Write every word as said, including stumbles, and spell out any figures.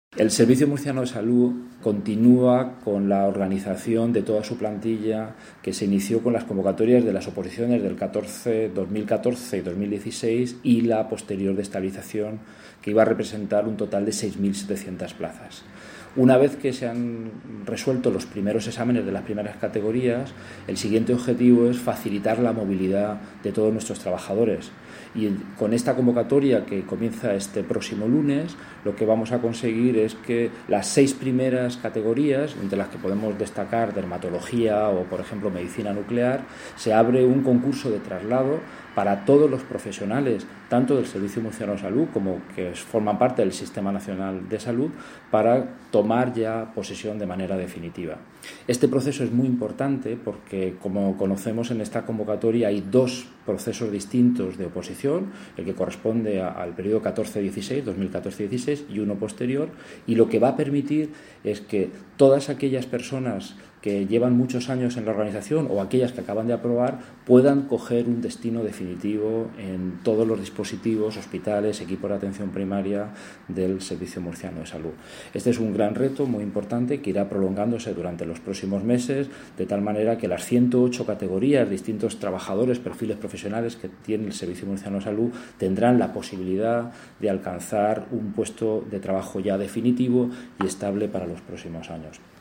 El Servicio Murciano de Salud continúa con la organización de toda su plantilla que se inició con las convocatorias de las oposiciones del dos mil catorce y dos mil dieciséis y la posterior de estabilización, que iba a representar un total de seis mil setecientas plazas. Una vez que se han resuelto los primeros exámenes de las primeras categorías, el siguiente objetivo es facilitar la movilidad de todos nuestros trabajadores. Y con esta convocatoria que comienza este próximo lunes, lo que vamos a conseguir es que las seis primeras categorías, entre las que podemos destacar dermatología o, por ejemplo, medicina nuclear, se abre un concurso de traslado para todos los profesionales, tanto del Servicio Murciano de Salud como que forman parte del Sistema Nacional de Salud, para tomar ya posesión de manera definitiva. Este proceso es muy importante porque, como conocemos en esta convocatoria, hay dos procesos distintos de oposición, el que corresponde a, al periodo catorce dieciséis, dos mil catorce dieciséis, y uno posterior, y lo que va a permitir es que todas aquellas personas que llevan muchos años en la organización o aquellas que acaban de aprobar puedan coger un destino definitivo en todos los dispositivos, hospitales, equipos de atención primaria del Servicio Murciano de Salud. Este es un gran reto muy importante que irá prolongándose durante los próximos meses, de tal manera que las ciento ocho categorías, distintos trabajadores, perfiles profesionales que tiene el Servicio Murciano de Salud tendrán la posibilidad de alcanzar un puesto de trabajo ya definitivo y estable para los próximos años.